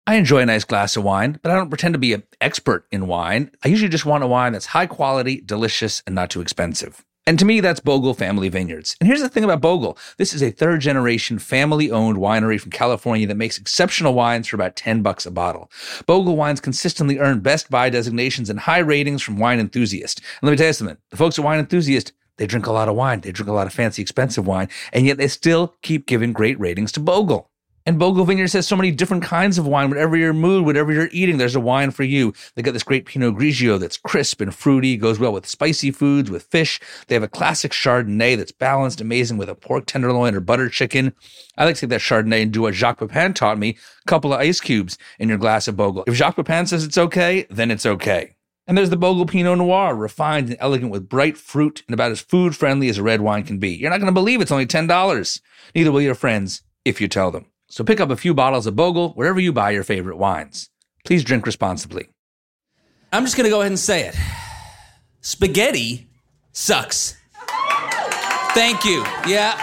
I enjoy a nice glass of wine, but I don't pretend to be an expert in wine. I usually just want a wine that's high quality, delicious, and not too expensive. And to me, that's Bogle Family Vineyards. And here's the thing about Bogle. This is a third-generation, family-owned winery from California that makes exceptional wines for about $10 a bottle. Bogle wines consistently earn Best Buy designations and high ratings from Wine Enthusiast. And let me tell you something. The folks at Wine Enthusiast, they drink a lot of wine. They drink a lot of fancy, expensive wine. And yet they still keep giving great ratings to Bogle. And Bogle Vineyards has so many different kinds of wine. Whatever your mood, whatever you're eating, there's a wine for you. They got this great Pinot Grigio that's crisp and fruity, goes well with spicy foods, with fish. They have a classic Chardonnay that's balanced, amazing with a pork tenderloin or butter chicken. I like to take that Chardonnay and do what Jacques Pepin taught me, a couple of ice cubes in your glass of Bogle. If Jacques Pepin says it's okay, then it's okay. And there's the Bogle Pinot Noir, refined and elegant with bright fruit and about as food-friendly as a red wine can be. You're not going to believe it's only $10. Neither will your friends if you tell them. So pick up a few bottles of Bogle wherever you buy your favorite wines. Please drink responsibly. I'm just going to go ahead and say it. Spaghetti sucks. Thank you. Yeah.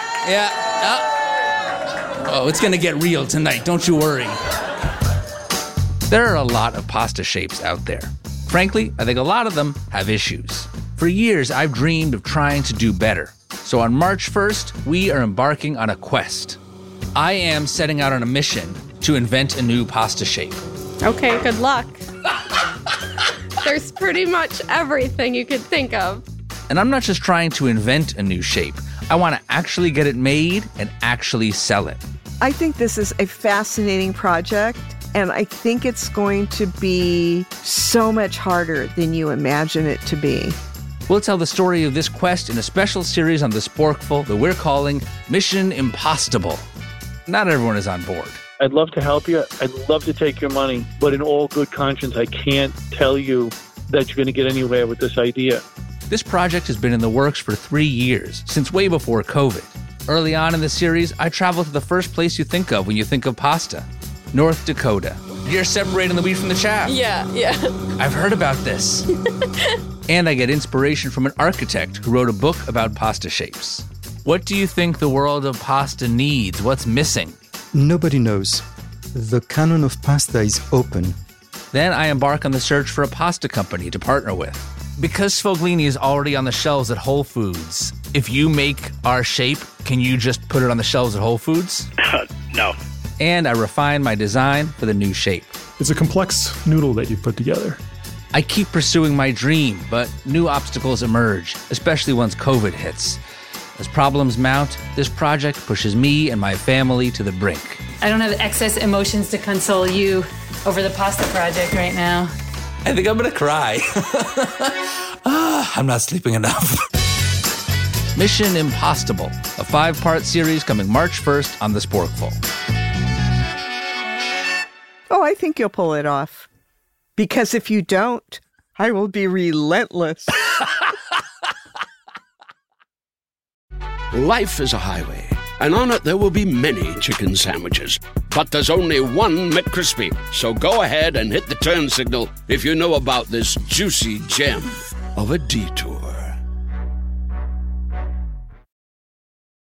Oh, it's going to get real tonight. Don't you worry. There are a lot of pasta shapes out there. Frankly, I think a lot of them have issues. For years, I've dreamed of trying to do better. So on March 1st, we are embarking on a quest. I am setting out on a mission to invent a new pasta shape. Okay, good luck. There's pretty much everything you could think of. And I'm not just trying to invent a new shape. I want to actually get it made and actually sell it. I think this is a fascinating project, and I think it's going to be so much harder than you imagine it to be. We'll tell the story of this quest in a special series on The Sporkful that we're calling Mission Impossible. Not everyone is on board. I'd love to help you. I'd love to take your money. But in all good conscience, I can't tell you that you're going to get anywhere with this idea. This project has been in the works for 3 years, since way before COVID. Early on in the series, I traveled to the first place you think of when you think of pasta, North Dakota. You're separating the wheat from the chaff. Yeah. I've heard about this. And I get inspiration from an architect who wrote a book about pasta shapes. What do you think the world of pasta needs? What's missing? Nobody knows. The canon of pasta is open. Then I embark on the search for a pasta company to partner with. Because Sfoglini is already on the shelves at Whole Foods, if you make our shape, can you just put it on the shelves at Whole Foods? No. And I refine my design for the new shape. It's a complex noodle that you've put together. I keep pursuing my dream, but new obstacles emerge, especially once COVID hits. As problems mount, this project pushes me and my family to the brink. I don't have excess emotions to console you over the pasta project right now. I think I'm going to cry. I'm not sleeping enough. Mission Impossible, a 5-part series coming March 1st on The Sporkful. Oh, I think you'll pull it off. Because if you don't, I will be relentless. Life is a highway, and on it there will be many chicken sandwiches. But there's only one McCrispy. So go ahead and hit the turn signal if you know about this juicy gem of a detour.